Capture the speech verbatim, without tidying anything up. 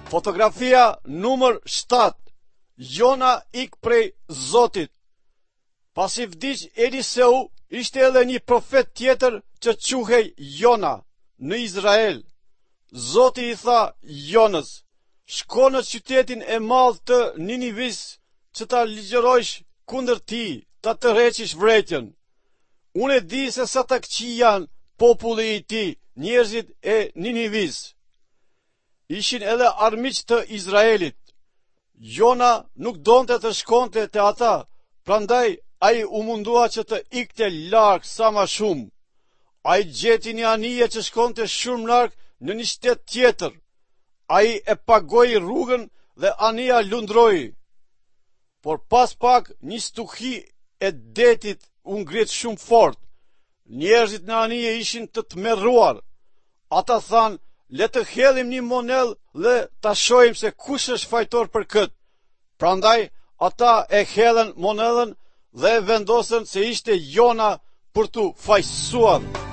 Fotografia numër shtatë. Jona ik prej Zotit. Pasi vdiq Eliseu, ishte edhe një profet tjetër që quhej Jona në Izrael. Zoti i tha Jonës: shko në qytetin e madh të Ninivis që ta ligjërojsh kundër ti, ta tërheqish vretjen. Unë e di se sa të këqij janë populli i ti, njerëzit e Ninivis. Ishin edhe armiq të Izraelit. Jona nuk donte të shkonte te ata, prandaj ai u mundua që të ikte larg sa ma shumë. Ai gjeti një anije që shkonte shumë larg në një shtet tjetër. Ai e pagoi rrugën dhe anija lundroi. Por pas pak një stuhi e detit u ngrit shumë fort. Njerëzit në anije ishin të tmerruar. Ata thanë: le të hedhim një monell dhe ta shohim se kush është fajtor për këtë. Prandaj ata e hedhen monellën dhe vendosën se ishte Jona për tu fajsuar.